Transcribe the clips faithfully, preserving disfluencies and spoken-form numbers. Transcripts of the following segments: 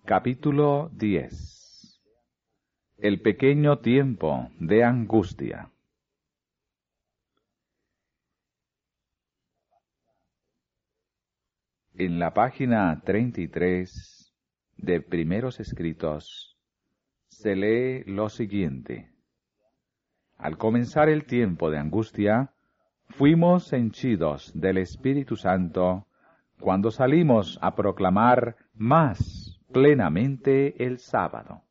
Capítulo diez. El pequeño tiempo de angustia. En la página treinta y tres de Primeros Escritos se lee lo siguiente. Al comenzar el tiempo de angustia, fuimos henchidos del Espíritu Santo cuando salimos a proclamar más plenamente el sábado.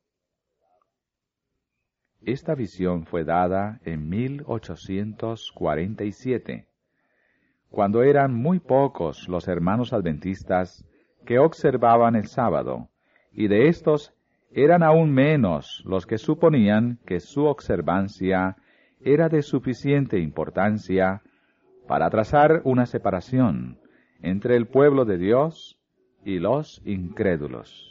Esta visión fue dada en mil ochocientos cuarenta y siete, cuando eran muy pocos los hermanos adventistas que observaban el sábado, y de estos eran aún menos los que suponían que su observancia era de suficiente importancia para trazar una separación entre el pueblo de Dios y los incrédulos.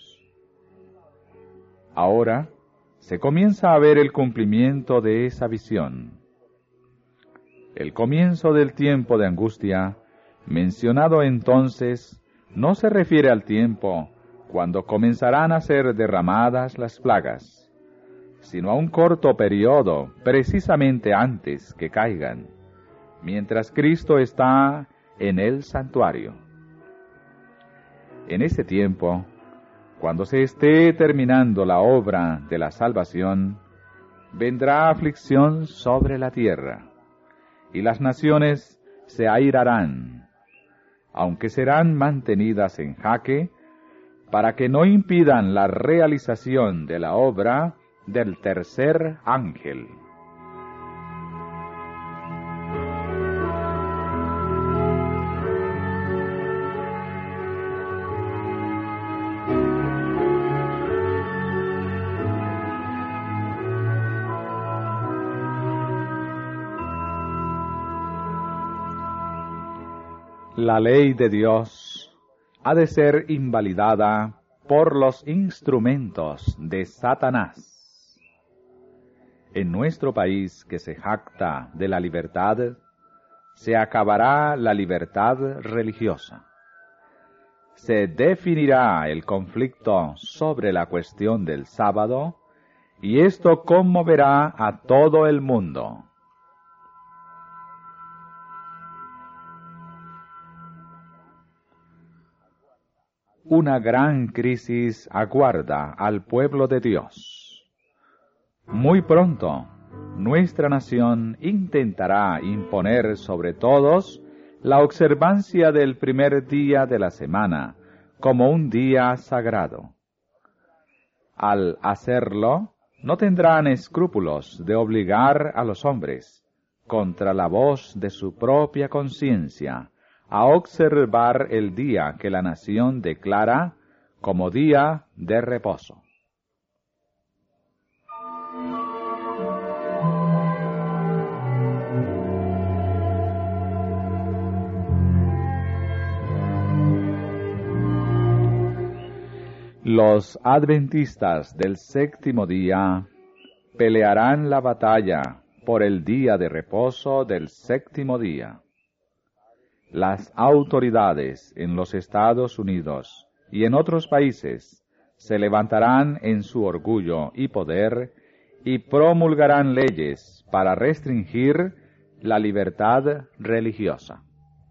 Ahora se comienza a ver el cumplimiento de esa visión. El comienzo del tiempo de angustia, mencionado entonces, no se refiere al tiempo cuando comenzarán a ser derramadas las plagas, sino a un corto periodo precisamente antes que caigan, mientras Cristo está en el santuario. En ese tiempo, cuando se esté terminando la obra de la salvación, vendrá aflicción sobre la tierra, y las naciones se airarán, aunque serán mantenidas en jaque, para que no impidan la realización de la obra del tercer ángel. La ley de Dios ha de ser invalidada por los instrumentos de Satanás. En nuestro país, que se jacta de la libertad, se acabará la libertad religiosa. Se definirá el conflicto sobre la cuestión del sábado, y esto conmoverá a todo el mundo. Una gran crisis aguarda al pueblo de Dios. Muy pronto, nuestra nación intentará imponer sobre todos la observancia del primer día de la semana como un día sagrado. Al hacerlo, no tendrán escrúpulos de obligar a los hombres, contra la voz de su propia conciencia, a observar el día que la nación declara como día de reposo. Los adventistas del séptimo día pelearán la batalla por el día de reposo del séptimo día. Las autoridades en los Estados Unidos y en otros países se levantarán en su orgullo y poder y promulgarán leyes para restringir la libertad religiosa.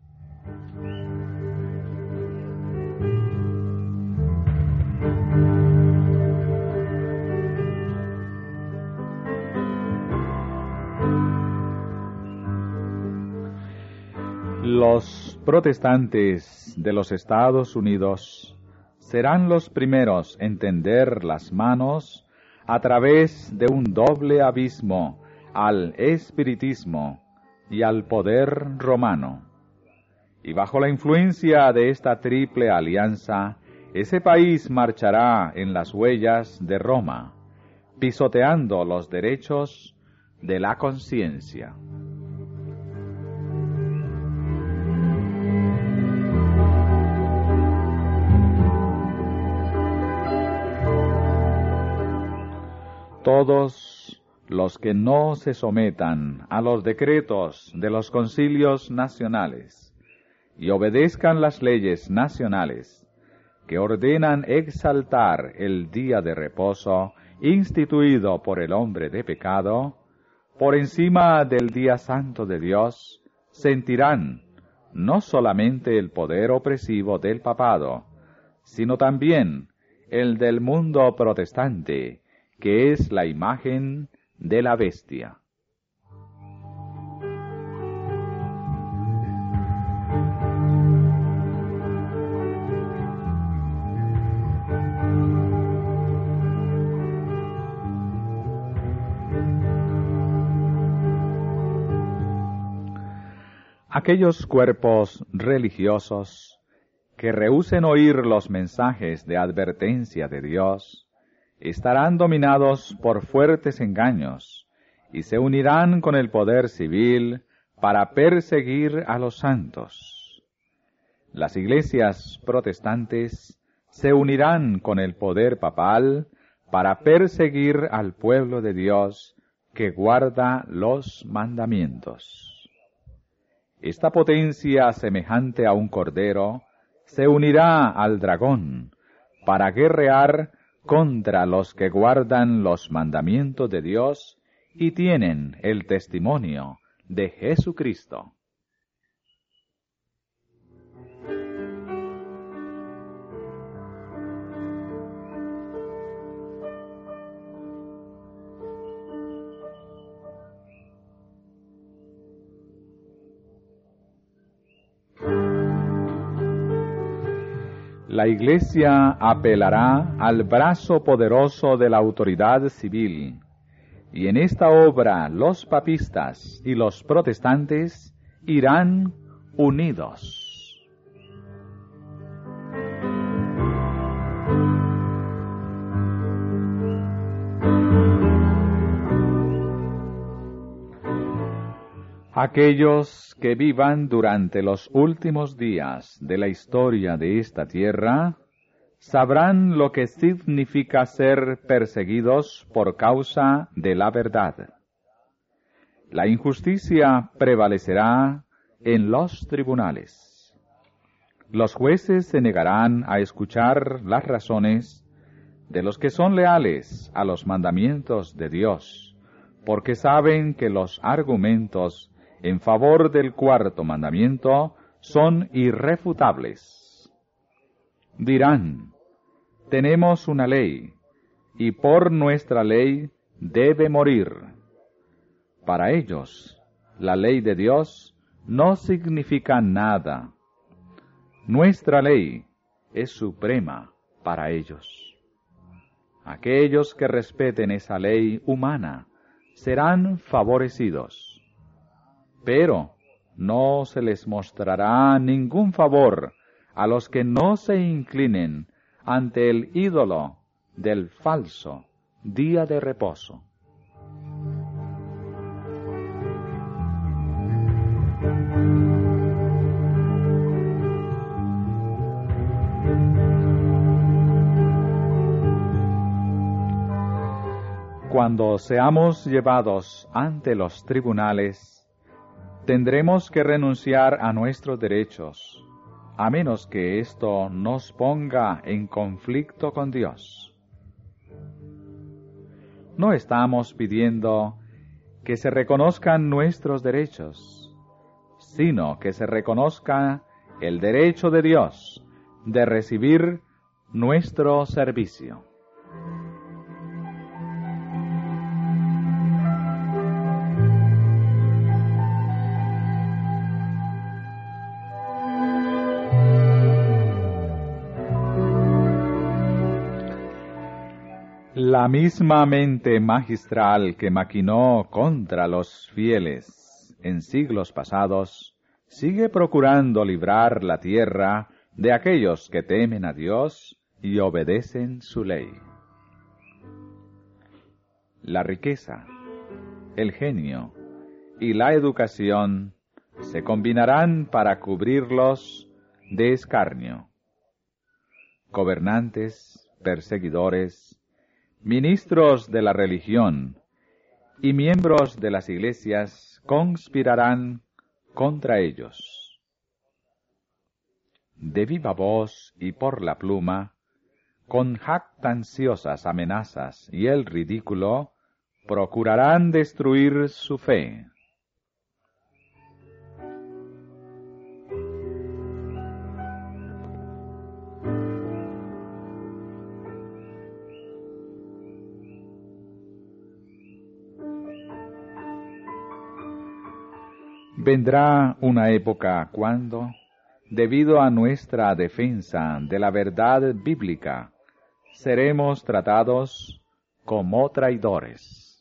Los protestantes de los Estados Unidos serán los primeros en tender las manos a través de un doble abismo al espiritismo y al poder romano. Y bajo la influencia de esta triple alianza, ese país marchará en las huellas de Roma, pisoteando los derechos de la conciencia. Todos los que no se sometan a los decretos de los concilios nacionales y obedezcan las leyes nacionales, que ordenan exaltar el día de reposo instituido por el hombre de pecado, por encima del día santo de Dios, sentirán no solamente el poder opresivo del papado, sino también el del mundo protestante, que es la imagen de la bestia. Aquellos cuerpos religiosos que rehúsen oír los mensajes de advertencia de Dios estarán dominados por fuertes engaños y se unirán con el poder civil para perseguir a los santos. Las iglesias protestantes se unirán con el poder papal para perseguir al pueblo de Dios que guarda los mandamientos. Esta potencia semejante a un cordero se unirá al dragón para guerrear contra los que guardan los mandamientos de Dios y tienen el testimonio de Jesucristo. La Iglesia apelará al brazo poderoso de la autoridad civil, y en esta obra los papistas y los protestantes irán unidos. Aquellos que vivan durante los últimos días de la historia de esta tierra sabrán lo que significa ser perseguidos por causa de la verdad. La injusticia prevalecerá en los tribunales. Los jueces se negarán a escuchar las razones de los que son leales a los mandamientos de Dios, porque saben que los argumentos en favor del cuarto mandamiento son irrefutables. Dirán, tenemos una ley, y por nuestra ley debe morir. Para ellos, la ley de Dios no significa nada. Nuestra ley es suprema para ellos. Aquellos que respeten esa ley humana serán favorecidos. Pero no se les mostrará ningún favor a los que no se inclinen ante el ídolo del falso día de reposo. Cuando seamos llevados ante los tribunales, tendremos que renunciar a nuestros derechos, a menos que esto nos ponga en conflicto con Dios. No estamos pidiendo que se reconozcan nuestros derechos, sino que se reconozca el derecho de Dios de recibir nuestro servicio. La misma mente magistral que maquinó contra los fieles en siglos pasados, sigue procurando librar la tierra de aquellos que temen a Dios y obedecen su ley. La riqueza, el genio y la educación se combinarán para cubrirlos de escarnio. Gobernantes, perseguidores, ministros de la religión y miembros de las iglesias conspirarán contra ellos. de viva voz y por la pluma, con jactanciosas amenazas y el ridículo, procurarán destruir su fe. Vendrá una época cuando, debido a nuestra defensa de la verdad bíblica, seremos tratados como traidores.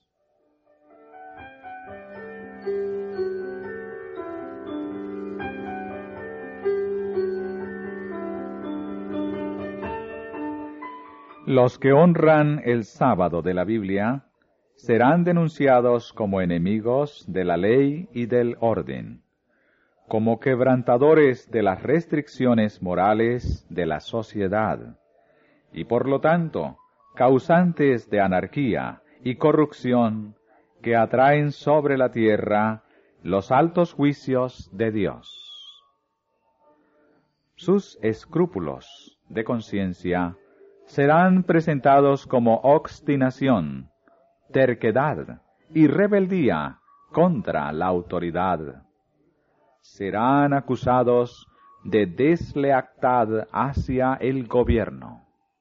Los que honran el sábado de la Biblia serán denunciados como enemigos de la ley y del orden, como quebrantadores de las restricciones morales de la sociedad, y por lo tanto, causantes de anarquía y corrupción que atraen sobre la tierra los altos juicios de Dios. Sus escrúpulos de conciencia serán presentados como obstinación, terquedad y rebeldía contra la autoridad. Serán acusados de deslealtad hacia el gobierno.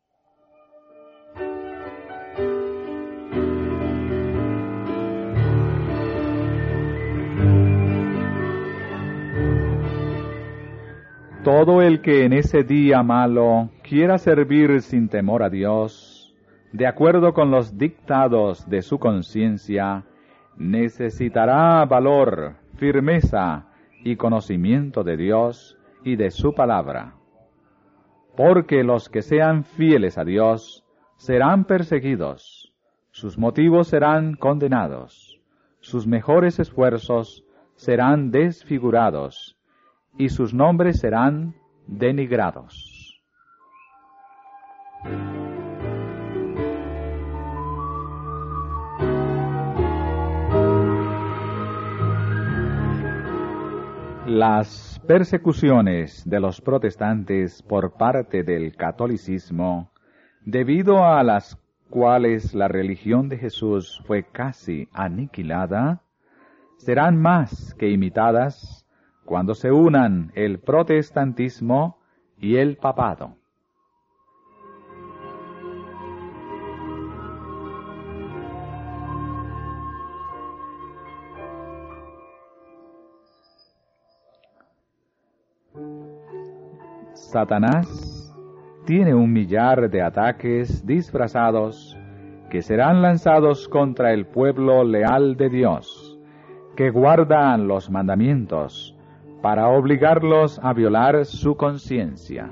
Todo el que en ese día malo quiera servir sin temor a Dios, de acuerdo con los dictados de su conciencia, necesitará valor, firmeza y conocimiento de Dios y de su palabra. Porque los que sean fieles a Dios serán perseguidos, sus motivos serán condenados, sus mejores esfuerzos serán desfigurados, y sus nombres serán denigrados. Las persecuciones de los protestantes por parte del catolicismo, debido a las cuales la religión de Jesús fue casi aniquilada, serán más que imitadas cuando se unan el protestantismo y el papado. Satanás tiene un millar de ataques disfrazados que serán lanzados contra el pueblo leal de Dios, que guardan los mandamientos, para obligarlos a violar su conciencia.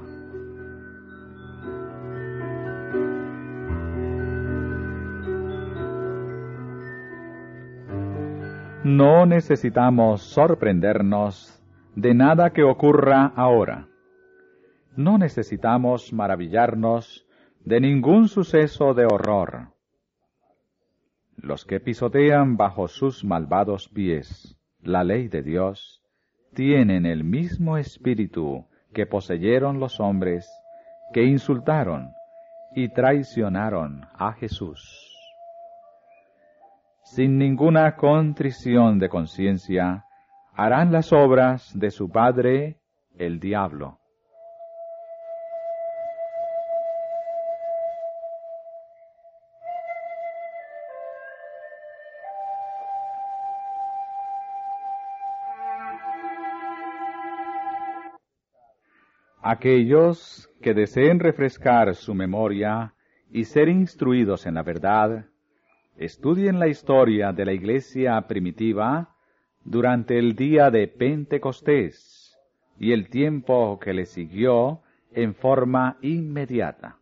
No necesitamos sorprendernos de nada que ocurra ahora. No necesitamos maravillarnos de ningún suceso de horror. Los que pisotean bajo sus malvados pies la ley de Dios tienen el mismo espíritu que poseyeron los hombres que insultaron y traicionaron a Jesús. Sin ninguna contrición de conciencia, harán las obras de su padre, el diablo. Aquellos que deseen refrescar su memoria y ser instruidos en la verdad, estudien la historia de la iglesia primitiva durante el día de Pentecostés y el tiempo que le siguió en forma inmediata.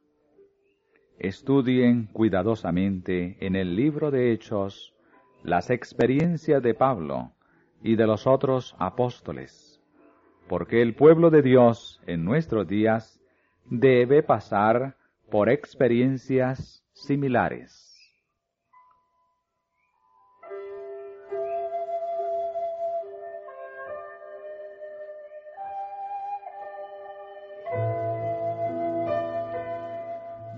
Estudien cuidadosamente en el libro de Hechos las experiencias de Pablo y de los otros apóstoles, porque el pueblo de Dios en nuestros días debe pasar por experiencias similares.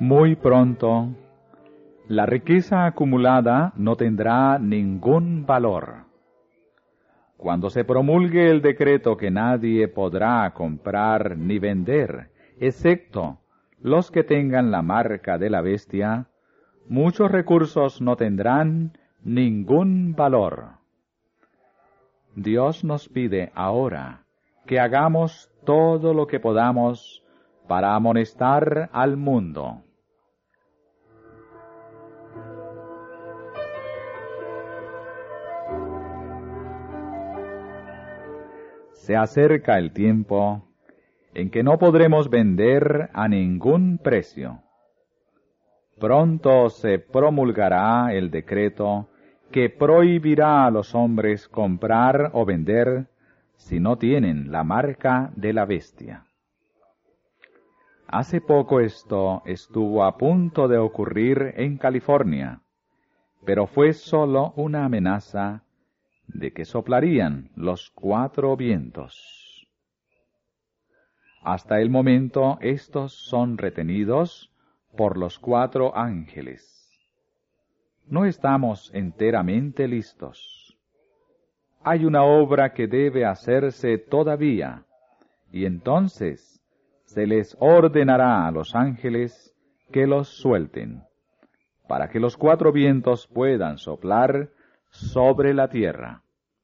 Muy pronto, la riqueza acumulada no tendrá ningún valor. Cuando se promulgue el decreto que nadie podrá comprar ni vender, excepto los que tengan la marca de la bestia, muchos recursos no tendrán ningún valor. Dios nos pide ahora que hagamos todo lo que podamos para amonestar al mundo. Se acerca el tiempo en que no podremos vender a ningún precio. Pronto se promulgará el decreto que prohibirá a los hombres comprar o vender si no tienen la marca de la bestia. Hace poco esto estuvo a punto de ocurrir en California, pero fue solo una amenaza de que soplarían los cuatro vientos. Hasta el momento estos son retenidos por los cuatro ángeles. No estamos enteramente listos. Hay una obra que debe hacerse todavía, y entonces se les ordenará a los ángeles que los suelten, para que los cuatro vientos puedan soplar sobre la tierra.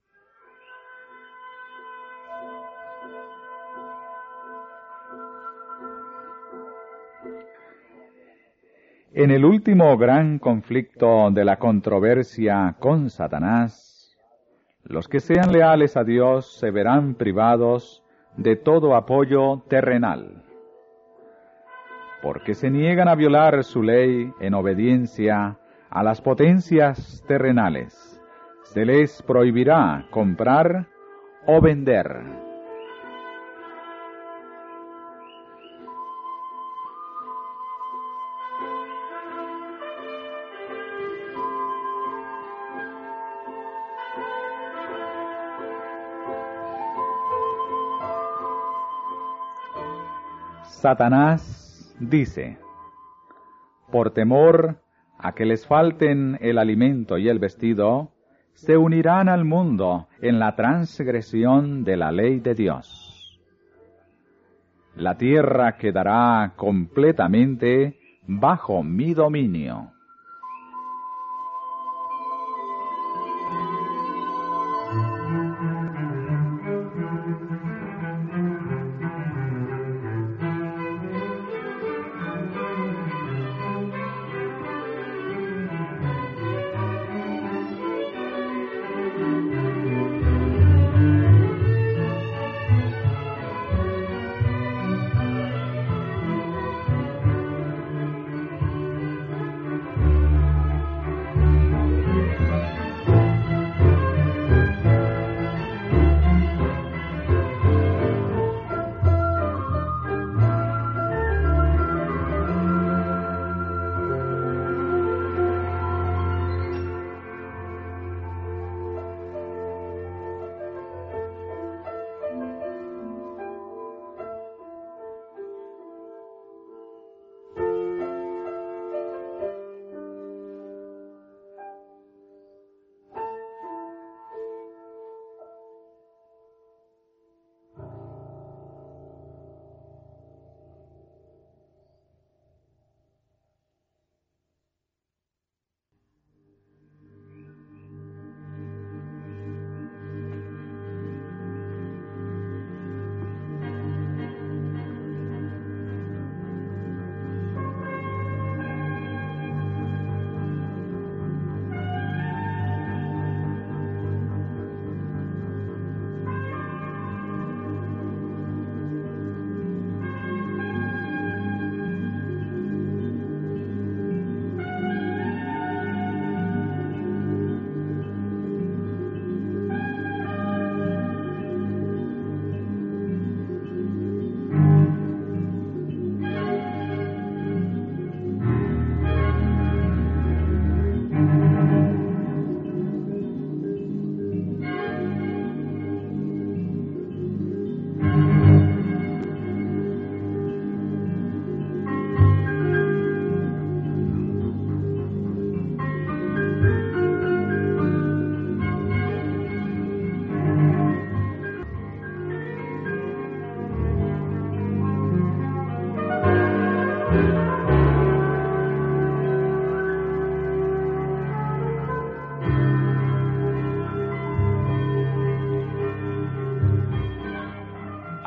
En el último gran conflicto de la controversia con Satanás, los que sean leales a Dios se verán privados de todo apoyo terrenal, porque se niegan a violar su ley en obediencia a las potencias terrenales. Se les prohibirá comprar o vender. Satanás dice, por temor a que les falten el alimento y el vestido, se unirán al mundo en la transgresión de la ley de Dios. La tierra quedará completamente bajo mi dominio.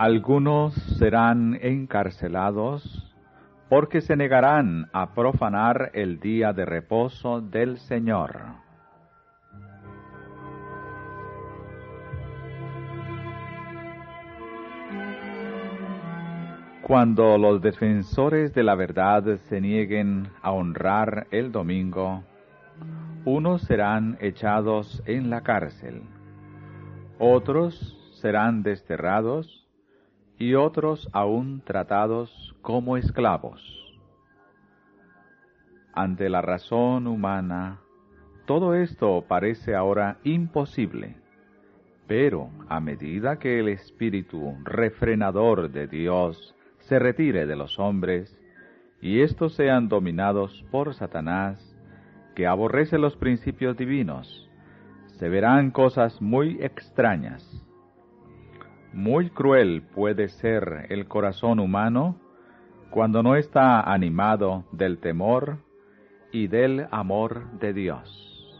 Algunos serán encarcelados porque se negarán a profanar el día de reposo del Señor. Cuando los defensores de la verdad se nieguen a honrar el domingo, unos serán echados en la cárcel, otros serán desterrados, y otros aún tratados como esclavos. Ante la razón humana, todo esto parece ahora imposible, pero a medida que el espíritu refrenador de Dios se retire de los hombres, y éstos sean dominados por Satanás, que aborrece los principios divinos, se verán cosas muy extrañas. Muy cruel puede ser el corazón humano cuando no está animado del temor y del amor de Dios.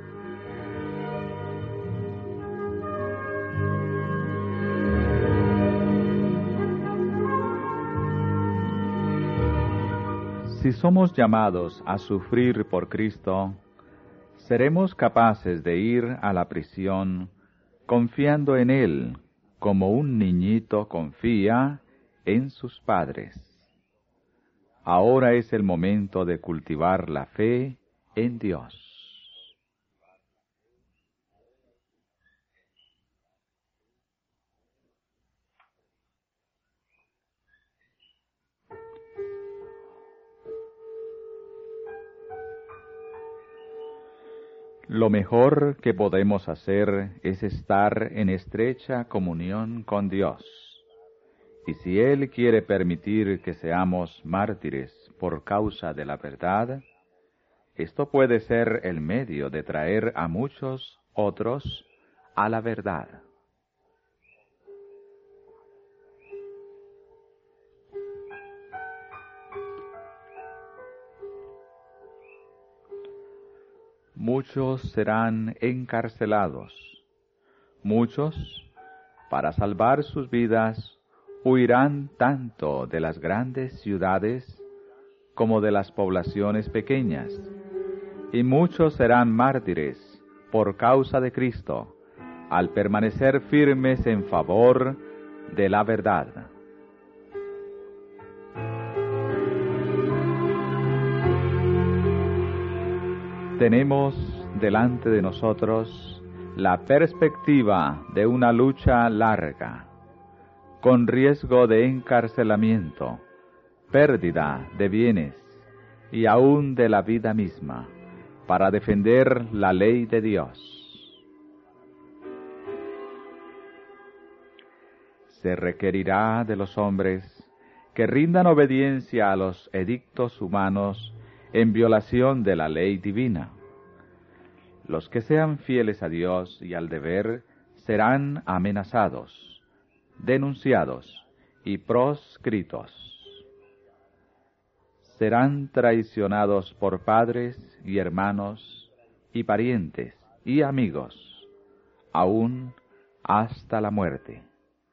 Si somos llamados a sufrir por Cristo, seremos capaces de ir a la prisión confiando en Él, como un niñito confía en sus padres. Ahora es el momento de cultivar la fe en Dios. Lo mejor que podemos hacer es estar en estrecha comunión con Dios. Y si Él quiere permitir que seamos mártires por causa de la verdad, esto puede ser el medio de traer a muchos otros a la verdad. Muchos serán encarcelados. Muchos, para salvar sus vidas, huirán tanto de las grandes ciudades como de las poblaciones pequeñas. Y muchos serán mártires por causa de Cristo, al permanecer firmes en favor de la verdad. Tenemos delante de nosotros la perspectiva de una lucha larga, con riesgo de encarcelamiento, pérdida de bienes y aún de la vida misma, para defender la ley de Dios. Se requerirá de los hombres que rindan obediencia a los edictos humanos en violación de la ley divina. Los que sean fieles a Dios y al deber serán amenazados, denunciados y proscritos. Serán traicionados por padres y hermanos y parientes y amigos, aún hasta la muerte.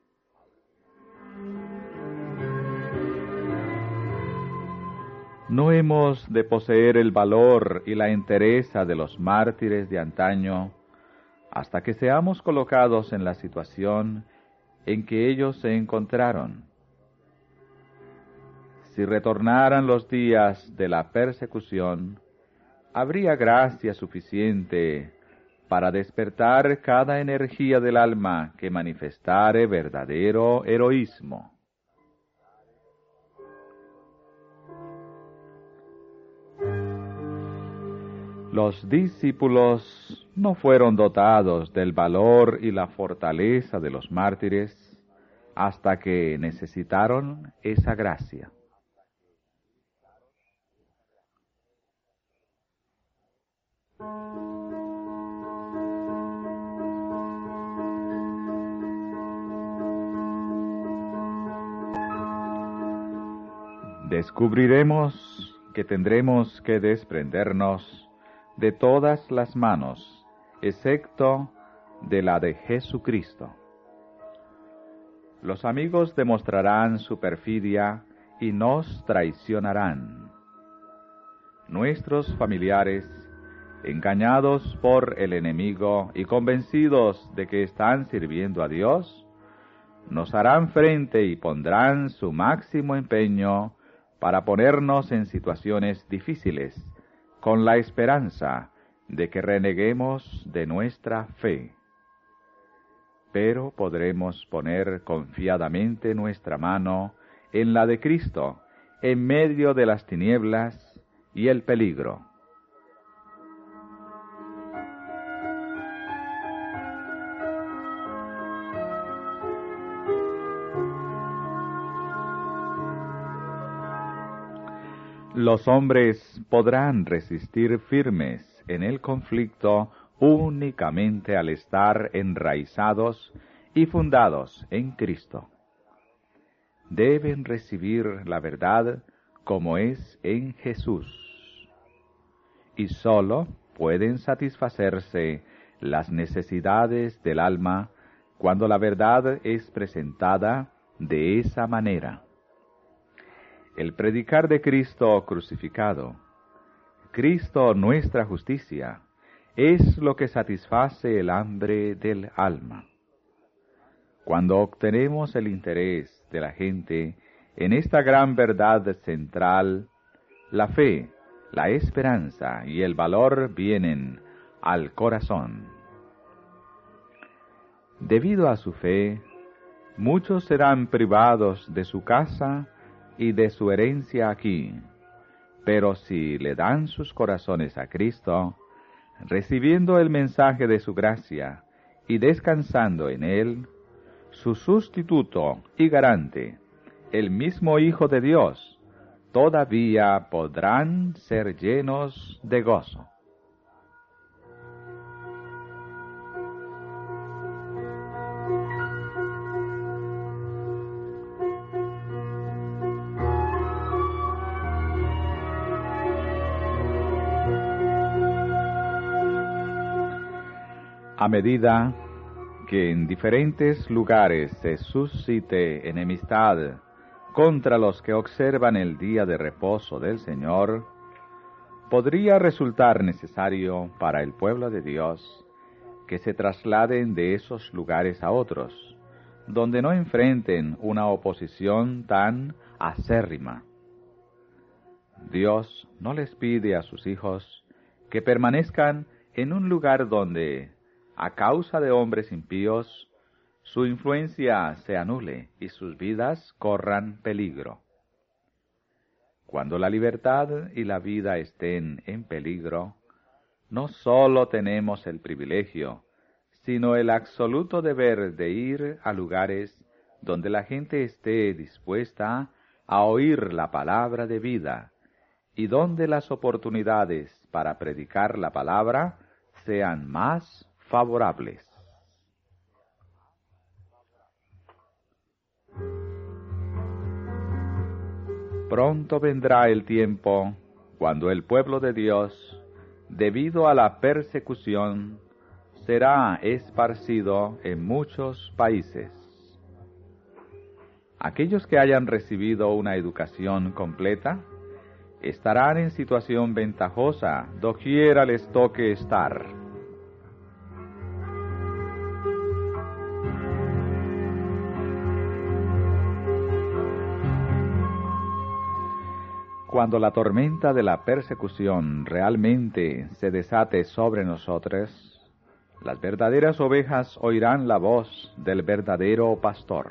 No hemos de poseer el valor y la entereza de los mártires de antaño hasta que seamos colocados en la situación en que ellos se encontraron. Si retornaran los días de la persecución, habría gracia suficiente para despertar cada energía del alma que manifestare verdadero heroísmo. Los discípulos no fueron dotados del valor y la fortaleza de los mártires hasta que necesitaron esa gracia. Descubriremos que tendremos que desprendernos de todas las manos, excepto de la de Jesucristo. Los amigos demostrarán su perfidia y nos traicionarán. Nuestros familiares, engañados por el enemigo y convencidos de que están sirviendo a Dios, nos harán frente y pondrán su máximo empeño para ponernos en situaciones difíciles, con la esperanza de que reneguemos de nuestra fe. Pero podremos poner confiadamente nuestra mano en la de Cristo, en medio de las tinieblas y el peligro. Los hombres podrán resistir firmes en el conflicto únicamente al estar enraizados y fundados en Cristo. Deben recibir la verdad como es en Jesús, y sólo pueden satisfacerse las necesidades del alma cuando la verdad es presentada de esa manera. El predicar de Cristo crucificado, Cristo nuestra justicia, es lo que satisface el hambre del alma. Cuando obtenemos el interés de la gente en esta gran verdad central, la fe, la esperanza y el valor vienen al corazón. Debido a su fe, muchos serán privados de su casa y de su herencia aquí, pero si le dan sus corazones a Cristo, recibiendo el mensaje de su gracia y descansando en Él, su sustituto y garante, el mismo Hijo de Dios, todavía podrán ser llenos de gozo. A medida que en diferentes lugares se suscite enemistad contra los que observan el día de reposo del Señor, podría resultar necesario para el pueblo de Dios que se trasladen de esos lugares a otros, donde no enfrenten una oposición tan acérrima. Dios no les pide a sus hijos que permanezcan en un lugar donde, a causa de hombres impíos, su influencia se anule y sus vidas corran peligro. Cuando la libertad y la vida estén en peligro, no sólo tenemos el privilegio, sino el absoluto deber de ir a lugares donde la gente esté dispuesta a oír la palabra de vida y donde las oportunidades para predicar la palabra sean más favorables. Pronto vendrá el tiempo cuando el pueblo de Dios, debido a la persecución, será esparcido en muchos países. Aquellos que hayan recibido una educación completa estarán en situación ventajosa doquiera les toque estar. Cuando la tormenta de la persecución realmente se desate sobre nosotros, las verdaderas ovejas oirán la voz del verdadero pastor.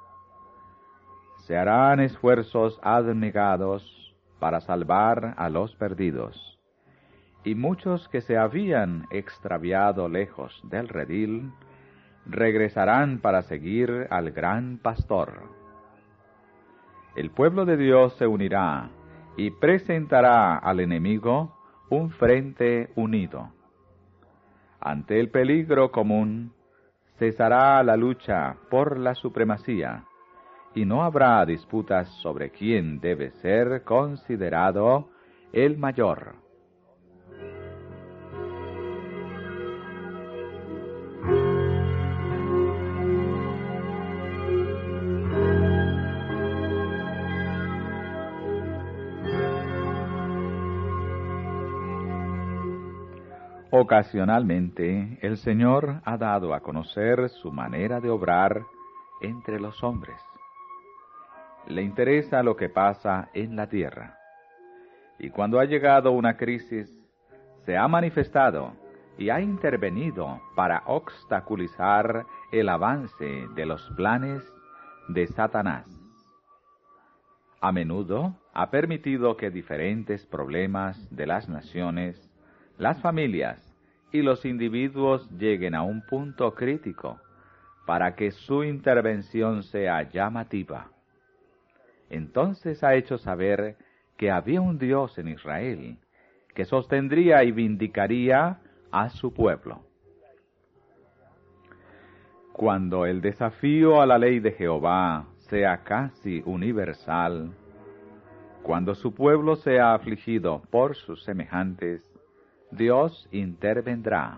Se harán esfuerzos abnegados para salvar a los perdidos, y muchos que se habían extraviado lejos del redil, regresarán para seguir al gran pastor. El pueblo de Dios se unirá y presentará al enemigo un frente unido. Ante el peligro común, cesará la lucha por la supremacía, y no habrá disputas sobre quién debe ser considerado el mayor. Ocasionalmente, el Señor ha dado a conocer su manera de obrar entre los hombres. Le interesa lo que pasa en la tierra. Y cuando ha llegado una crisis, se ha manifestado y ha intervenido para obstaculizar el avance de los planes de Satanás. A menudo ha permitido que diferentes problemas de las naciones, las familias y los individuos lleguen a un punto crítico para que su intervención sea llamativa. Entonces ha hecho saber que había un Dios en Israel que sostendría y vindicaría a su pueblo. Cuando el desafío a la ley de Jehová sea casi universal, cuando su pueblo sea afligido por sus semejantes, Dios intervendrá.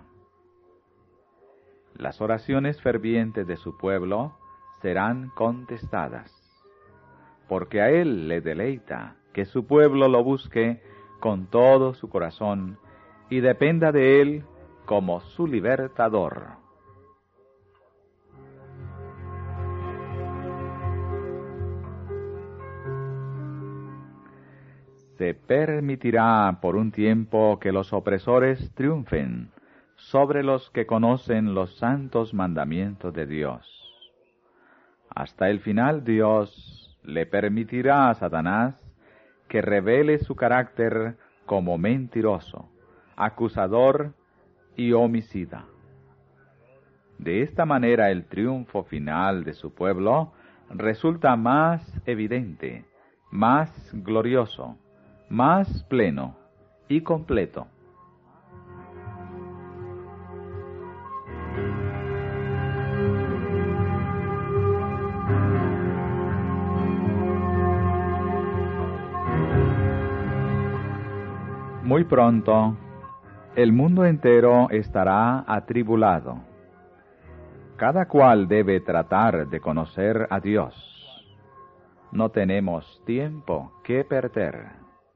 Las oraciones fervientes de su pueblo serán contestadas, porque a Él le deleita que su pueblo lo busque con todo su corazón y dependa de Él como su libertador. Se permitirá por un tiempo que los opresores triunfen sobre los que conocen los santos mandamientos de Dios. Hasta el final Dios le permitirá a Satanás que revele su carácter como mentiroso, acusador y homicida. De esta manera el triunfo final de su pueblo resulta más evidente, más glorioso, más pleno y completo. Muy pronto, el mundo entero estará atribulado. Cada cual debe tratar de conocer a Dios. No tenemos tiempo que perder.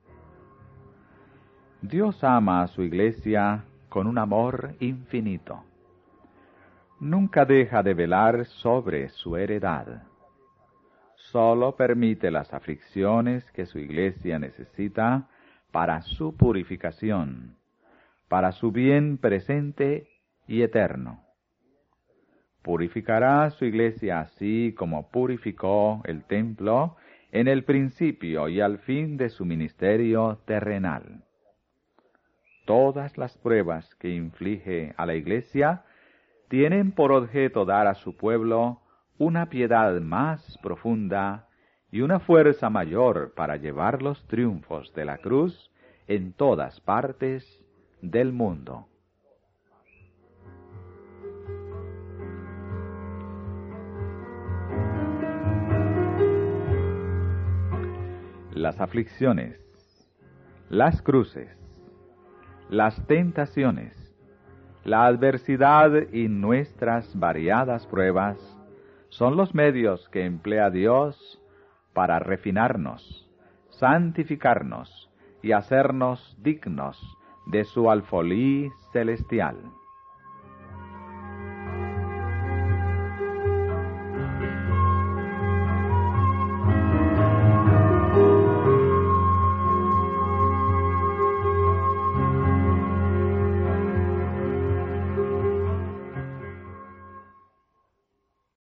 Dios ama a su iglesia con un amor infinito. Nunca deja de velar sobre su heredad. Solo permite las aflicciones que su iglesia necesita para su purificación, para su bien presente y eterno. Purificará su iglesia así como purificó el templo en el principio y al fin de su ministerio terrenal. Todas las pruebas que inflige a la iglesia tienen por objeto dar a su pueblo una piedad más profunda y una fuerza mayor para llevar los triunfos de la cruz en todas partes del mundo. Las aflicciones, las cruces, las tentaciones, la adversidad y nuestras variadas pruebas son los medios que emplea Dios para refinarnos, santificarnos y hacernos dignos de su alfolí celestial.